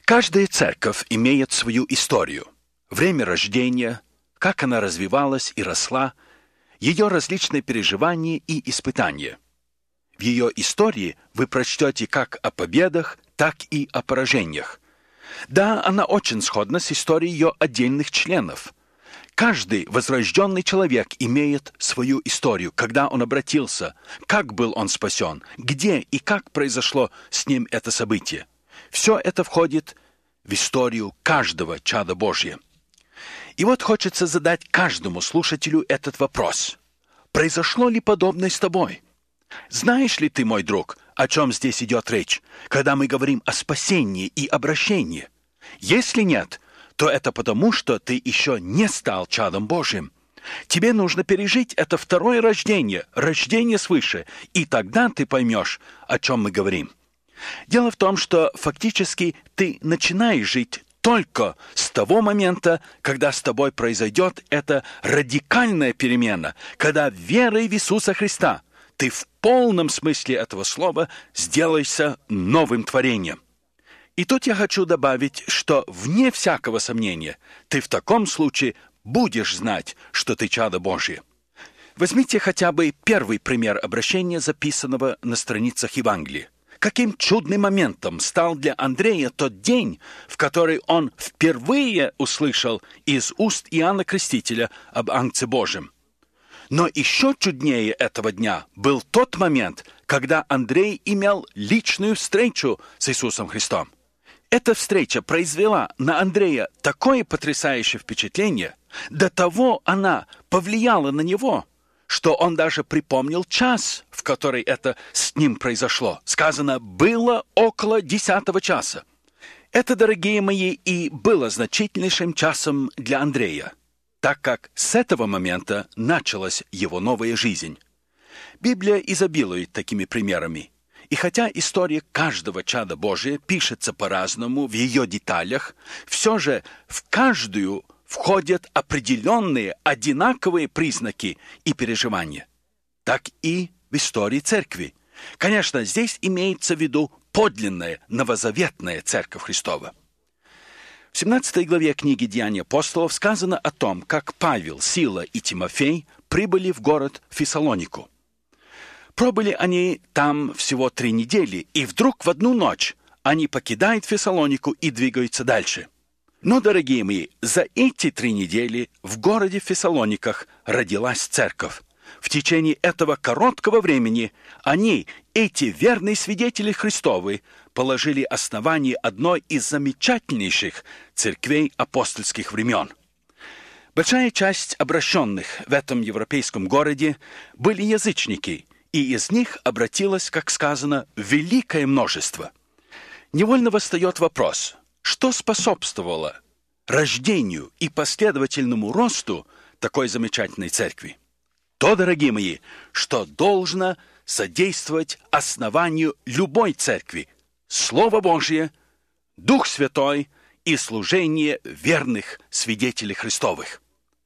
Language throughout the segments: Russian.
Каждая церковь имеет свою историю, время рождения, как она развивалась и росла, ее различные переживания и испытания. В ее истории вы прочтете как о победах, так и о поражениях. Да, она очень сходна с историей ее отдельных членов. Каждый возрожденный человек имеет свою историю, когда он обратился, как был он спасен, где и как произошло с ним это событие. Все это входит в историю каждого чада Божьего. И вот хочется задать каждому слушателю этот вопрос. Произошло ли подобное с тобой? Знаешь ли ты, мой друг, о чем здесь идет речь, когда мы говорим о спасении и обращении? Если нет, то это потому, что ты еще не стал чадом Божьим. Тебе нужно пережить это второе рождение, рождение свыше, и тогда ты поймешь, о чем мы говорим. Дело в том, что фактически ты начинаешь жить только с того момента, когда с тобой произойдет эта радикальная перемена, когда верой в Иисуса Христа ты в полном смысле этого слова сделаешься новым творением. И тут я хочу добавить, что вне всякого сомнения ты в таком случае будешь знать, что ты чадо Божье. Возьмите хотя бы первый пример обращения, записанного на страницах Евангелия. Каким чудным моментом стал для Андрея тот день, в который он впервые услышал из уст Иоанна Крестителя об Агнце Божьем. Но еще чуднее этого дня был тот момент, когда Андрей имел личную встречу с Иисусом Христом. Эта встреча произвела на Андрея такое потрясающее впечатление, до того она повлияла на него, что он даже припомнил час, в который это с ним произошло. Сказано, было около 10 часа. Это, дорогие мои, и было значительнейшим часом для Андрея, так как с этого момента началась его новая жизнь. Библия изобилует такими примерами. И хотя история каждого чада Божия пишется по-разному в ее деталях, все же в каждую входят определенные одинаковые признаки и переживания. Так и в истории церкви. Конечно, здесь имеется в виду подлинная новозаветная Церковь Христова. В 17 главе книги «Деяния апостолов» сказано о том, как Павел, Сила и Тимофей прибыли в город Фессалонику. Пробыли они там всего 3 недели, и вдруг в одну ночь они покидают Фессалонику и двигаются дальше. Но, дорогие мои, за эти 3 недели в городе Фессалониках родилась церковь. В течение этого короткого времени они, эти верные свидетели Христовы, положили основание одной из замечательнейших церквей апостольских времен. Большая часть обращенных в этом европейском городе были язычники, и из них обратилось, как сказано, великое множество. Невольно восстает вопрос, что способствовало рождению и последовательному росту такой замечательной церкви? То, дорогие мои, что должно содействовать основанию любой церкви – Слово Божье, Дух Святой и служение верных свидетелей Христовых.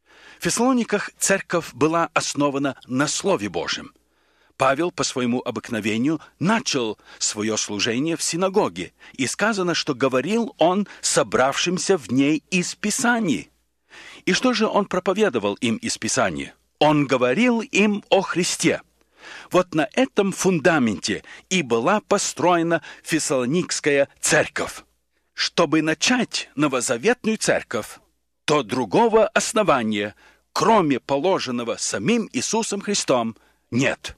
В Фессалониках церковь была основана на Слове Божьем. Павел по своему обыкновению начал свое служение в синагоге, и сказано, что говорил он собравшимся в ней из Писаний. И что же он проповедовал им из Писания? Он говорил им о Христе. Вот на этом фундаменте и была построена Фессалоникская церковь. Чтобы начать новозаветную церковь, то другого основания, кроме положенного самим Иисусом Христом, нет.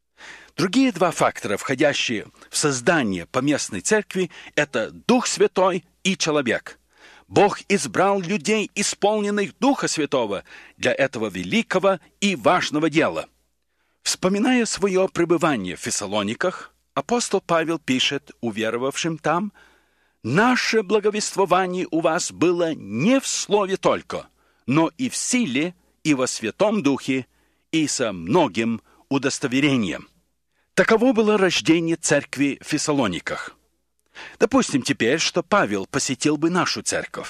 Другие 2 фактора, входящие в создание поместной церкви, это Дух Святой и человек. Бог избрал людей, исполненных Духа Святого, для этого великого и важного дела. Вспоминая свое пребывание в Фессалониках, апостол Павел пишет уверовавшим там: «Наше благовествование у вас было не в слове только, но и в силе, и во Святом Духе, и со многим удостоверением». Таково было рождение церкви в Фессалониках. Допустим теперь, что Павел посетил бы нашу церковь.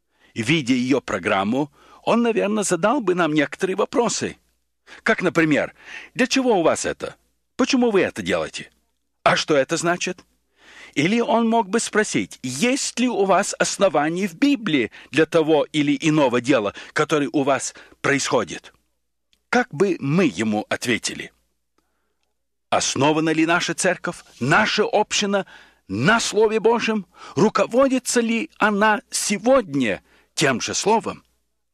Видя ее программу, он, наверное, задал бы нам некоторые вопросы. Как, например, для чего у вас это? Почему вы это делаете? А что это значит? Или он мог бы спросить, есть ли у вас основания в Библии для того или иного дела, которое у вас происходит? Как бы мы ему ответили? Основана ли наша церковь, наша община на Слове Божьем? Руководится ли она сегодня тем же Словом?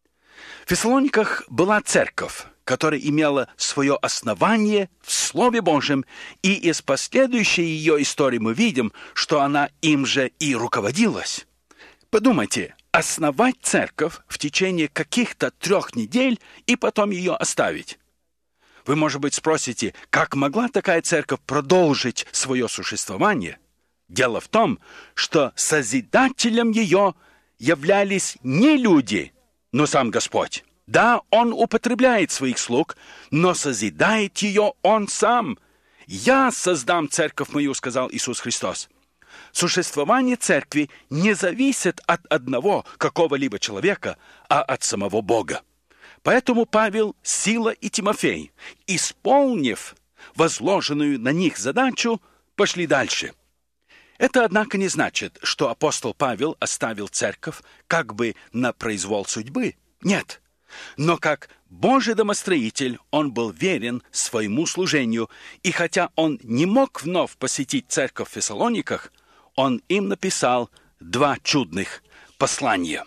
В Фессалониках была церковь, которая имела свое основание в Слове Божьем, и из последующей ее истории мы видим, что она им же и руководилась. Подумайте, основать церковь в течение каких-то 3 недель и потом ее оставить. Вы, может быть, спросите, как могла такая церковь продолжить свое существование? Дело в том, что созидателем ее являлись не люди, но сам Господь. Да, Он употребляет своих слуг, но созидает ее Он сам. «Я создам церковь мою», — сказал Иисус Христос. Существование церкви не зависит от одного какого-либо человека, а от самого Бога. Поэтому Павел, Сила и Тимофей, исполнив возложенную на них задачу, пошли дальше. Это, однако, не значит, что апостол Павел оставил церковь как бы на произвол судьбы. Нет. Но как Божий домостроитель он был верен своему служению, и хотя он не мог вновь посетить церковь в Фессалониках, он им написал 2 чудных послания.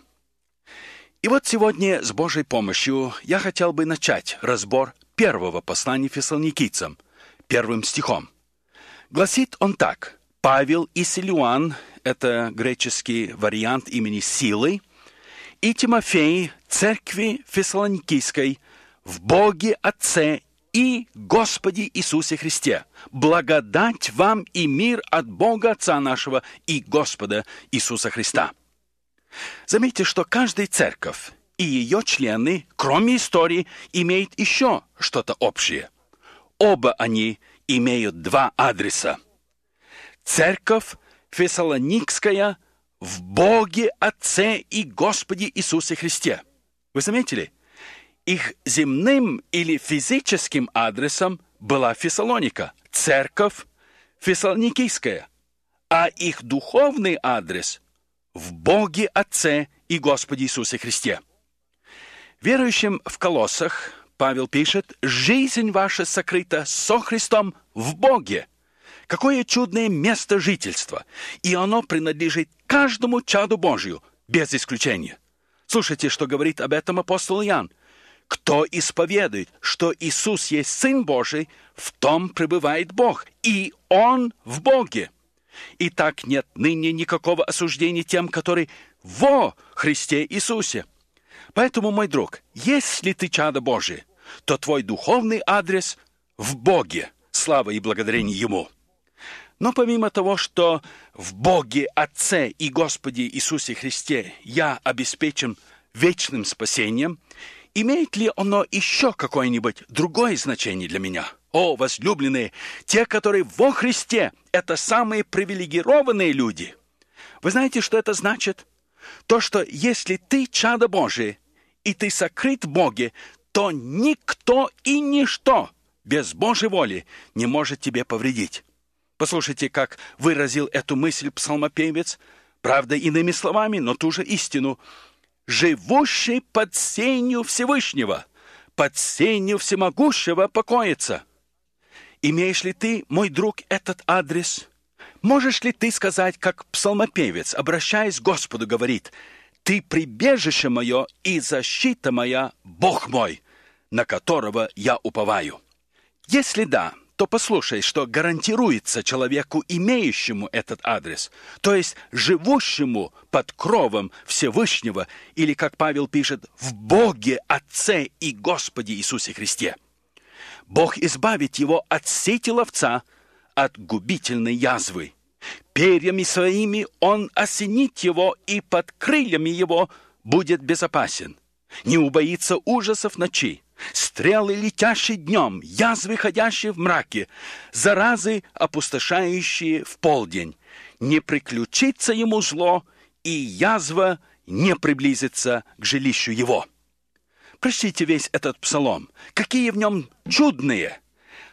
И вот сегодня с Божьей помощью я хотел бы начать разбор первого послания фессалоникийцам, 1 стихом. Гласит он так: «Павел и Силуан» — это греческий вариант имени Силы, «и Тимофей, церкви Фессалоникийской, в Боге Отце и Господе Иисусе Христе. Благодать вам и мир от Бога Отца нашего и Господа Иисуса Христа». Заметьте, что каждая церковь и ее члены, кроме истории, имеют еще что-то общее. Оба они имеют 2 адреса. Церковь Фессалоникская в Боге Отце и Господе Иисусе Христе. Вы заметили? Их земным или физическим адресом была Фессалоника, церковь Фессалоникийская, а их духовный адрес в Боге Отце и Господе Иисусе Христе. Верующим в Колоссах Павел пишет: «Жизнь ваша сокрыта со Христом в Боге». Какое чудное место жительства! И оно принадлежит каждому чаду Божию, без исключения. Слушайте, что говорит об этом апостол Иоанн. «Кто исповедует, что Иисус есть Сын Божий, в том пребывает Бог, и Он в Боге. Итак, нет ныне никакого осуждения тем, которые во Христе Иисусе». Поэтому, мой друг, если ты чадо Божие, то твой духовный адрес в Боге. Слава и благодарение Ему. Но помимо того, что в Боге Отце и Господе Иисусе Христе я обеспечен вечным спасением, имеет ли оно еще какое-нибудь другое значение для меня? О, возлюбленные, те, которые во Христе, это самые привилегированные люди. Вы знаете, что это значит? То, что если ты чадо Божие, и ты сокрыт в Боге, то никто и ничто без Божьей воли не может тебе повредить. Послушайте, как выразил эту мысль псалмопевец, правда, иными словами, но ту же истину. «Живущий под сенью Всевышнего, под сенью Всемогущего покоится». Имеешь ли ты, мой друг, этот адрес? Можешь ли ты сказать, как псалмопевец, обращаясь к Господу, говорит: «Ты прибежище мое и защита моя, Бог мой, на которого я уповаю»? Если да, то послушай, что гарантируется человеку, имеющему этот адрес, то есть живущему под кровом Всевышнего, или, как Павел пишет, в Боге Отце и Господе Иисусе Христе. Бог избавит его от сети ловца, от губительной язвы. Перьями своими он осенит его, и под крыльями его будет безопасен. Не убоится ужасов ночи, стрелы, летящие днем, язвы, ходящие в мраке, заразы, опустошающие в полдень. Не приключится ему зло, и язва не приблизится к жилищу его. Прочтите весь этот псалом. Какие в нем чудные,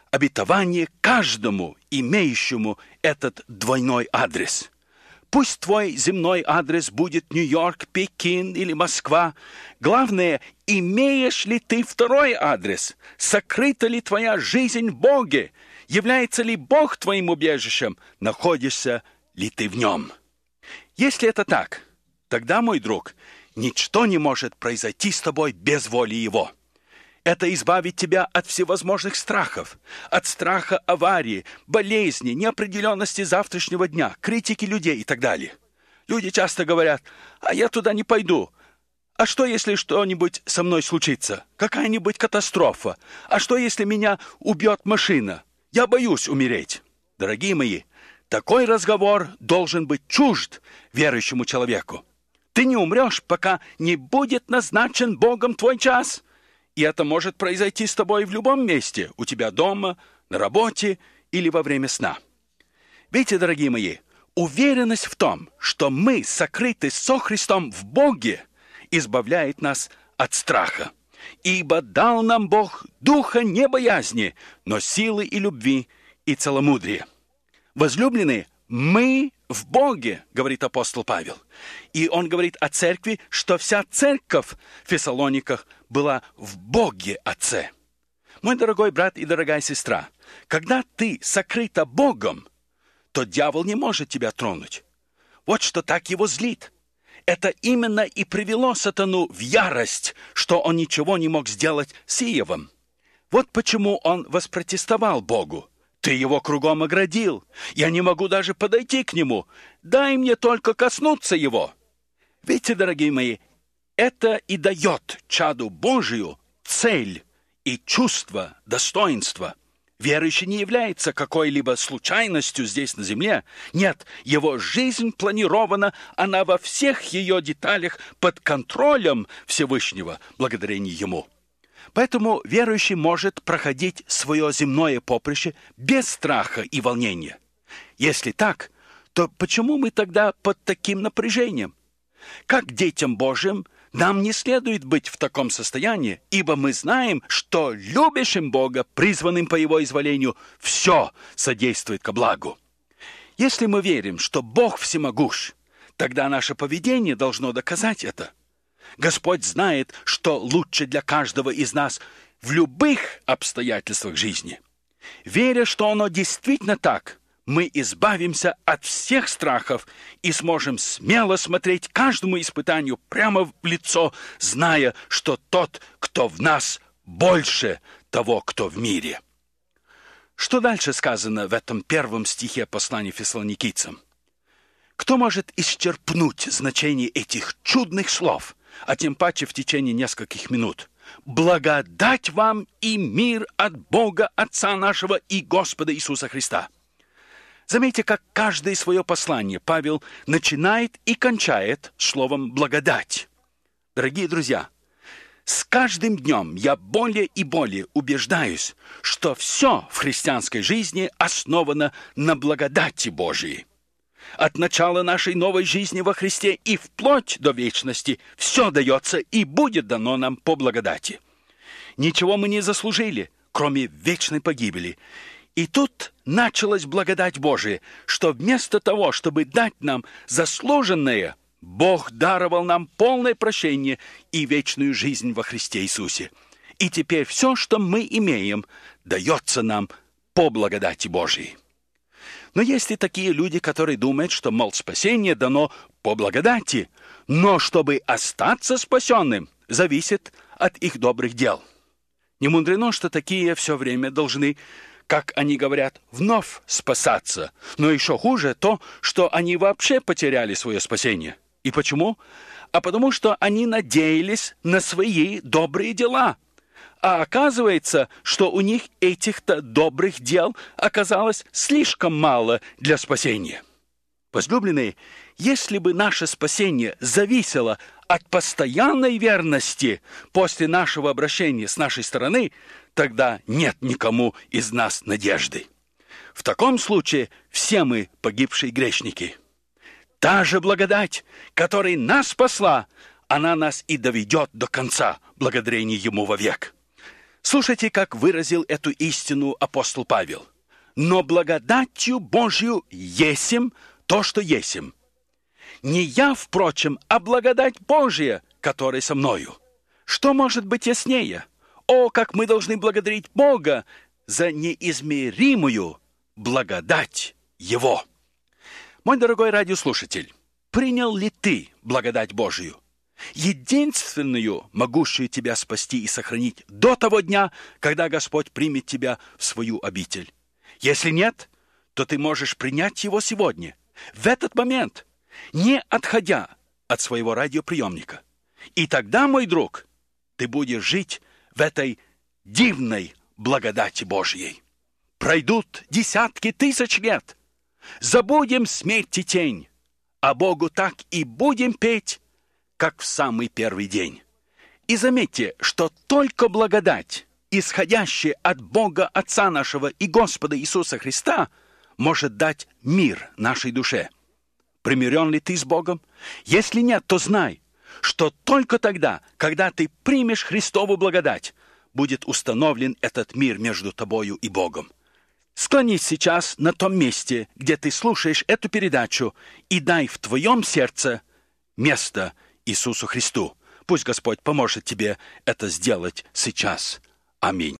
обетование каждому, имеющему этот двойной адрес. Пусть твой земной адрес будет Нью-Йорк, Пекин или Москва. Главное, имеешь ли ты второй адрес? Сокрыта ли твоя жизнь в Боге? Является ли Бог твоим убежищем? Находишься ли ты в нем? Если это так, тогда, мой друг, ничто не может произойти с тобой без воли Его. Это избавит тебя от всевозможных страхов, от страха аварии, болезни, неопределенности завтрашнего дня, критики людей и так далее. Люди часто говорят: «А я туда не пойду. А что, если что-нибудь со мной случится? Какая-нибудь катастрофа? А что, если меня убьет машина? Я боюсь умереть». Дорогие мои, такой разговор должен быть чужд верующему человеку. Ты не умрешь, пока не будет назначен Богом твой час. И это может произойти с тобой в любом месте, у тебя дома, на работе или во время сна. Видите, дорогие мои, уверенность в том, что мы сокрыты со Христом в Боге, избавляет нас от страха. Ибо дал нам Бог духа не боязни, но силы и любви и целомудрия. Возлюбленные, мы в Боге, говорит апостол Павел. И он говорит о церкви, что вся церковь в Фессалониках была в Боге Отце. Мой дорогой брат и дорогая сестра, когда ты сокрыта Богом, то дьявол не может тебя тронуть. Вот что так его злит. Это именно и привело сатану в ярость, что он ничего не мог сделать с Иовом. Вот почему он воспротестовал Богу. Ты его кругом оградил. Я не могу даже подойти к нему. Дай мне только коснуться его. Видите, дорогие мои, это и дает чаду Божию цель и чувство достоинства. Верующий не является какой-либо случайностью здесь на земле. Нет, его жизнь планирована, она во всех ее деталях под контролем Всевышнего, благодарение Ему. Поэтому верующий может проходить свое земное поприще без страха и волнения. Если так, то почему мы тогда под таким напряжением? Как детям Божьим нам не следует быть в таком состоянии, ибо мы знаем, что любящим Бога, призванным по Его изволению, все содействует ко благу. Если мы верим, что Бог всемогущ, тогда наше поведение должно доказать это. Господь знает, что лучше для каждого из нас в любых обстоятельствах жизни. Веря, что оно действительно так, мы избавимся от всех страхов и сможем смело смотреть каждому испытанию прямо в лицо, зная, что тот, кто в нас, больше того, кто в мире. Что дальше сказано в этом первом стихе послания Фессалоникийцам? Кто может исчерпнуть значение этих чудных слов, а тем паче в течение нескольких минут? «Благодать вам и мир от Бога Отца нашего и Господа Иисуса Христа». Заметьте, как каждое свое послание Павел начинает и кончает словом «благодать». Дорогие друзья, с каждым днем я более и более убеждаюсь, что все в христианской жизни основано на благодати Божией. От начала нашей новой жизни во Христе и вплоть до вечности все дается и будет дано нам по благодати. Ничего мы не заслужили, кроме вечной погибели. И тут началась благодать Божия, что вместо того, чтобы дать нам заслуженное, Бог даровал нам полное прощение и вечную жизнь во Христе Иисусе. И теперь все, что мы имеем, дается нам по благодати Божией. Но есть и такие люди, которые думают, что, мол, спасение дано по благодати, но чтобы остаться спасенным, зависит от их добрых дел. Не мудрено, что такие все время должны, как они говорят, вновь спасаться. Но еще хуже то, что они вообще потеряли свое спасение. И почему? А потому что они надеялись на свои добрые дела. А оказывается, что у них этих-то добрых дел оказалось слишком мало для спасения. Возлюбленные, если бы наше спасение зависело от постоянной верности после нашего обращения с нашей стороны, тогда нет никому из нас надежды. В таком случае все мы погибшие грешники. Та же благодать, которая нас спасла, она нас и доведет до конца, благодарение Ему вовек. Слушайте, как выразил эту истину апостол Павел. «Но благодатью Божью есим то, что есим. Не я, впрочем, а благодать Божья, которая со мною». Что может быть яснее? О, как мы должны благодарить Бога за неизмеримую благодать Его! Мой дорогой радиослушатель, принял ли ты благодать Божию? Единственную, могущую тебя спасти и сохранить до того дня, когда Господь примет тебя в свою обитель. Если нет, то ты можешь принять его сегодня, в этот момент, не отходя от своего радиоприемника. И тогда, мой друг, ты будешь жить в этой дивной благодати Божьей. Пройдут десятки тысяч лет. Забудем смерть и тень, а Богу так и будем петь, как в самый первый день. И заметьте, что только благодать, исходящая от Бога Отца нашего и Господа Иисуса Христа, может дать мир нашей душе. Примирен ли ты с Богом? Если нет, то знай, что только тогда, когда ты примешь Христову благодать, будет установлен этот мир между тобою и Богом. Склонись сейчас на том месте, где ты слушаешь эту передачу, и дай в твоем сердце место Иисусу Христу. Пусть Господь поможет тебе это сделать сейчас. Аминь.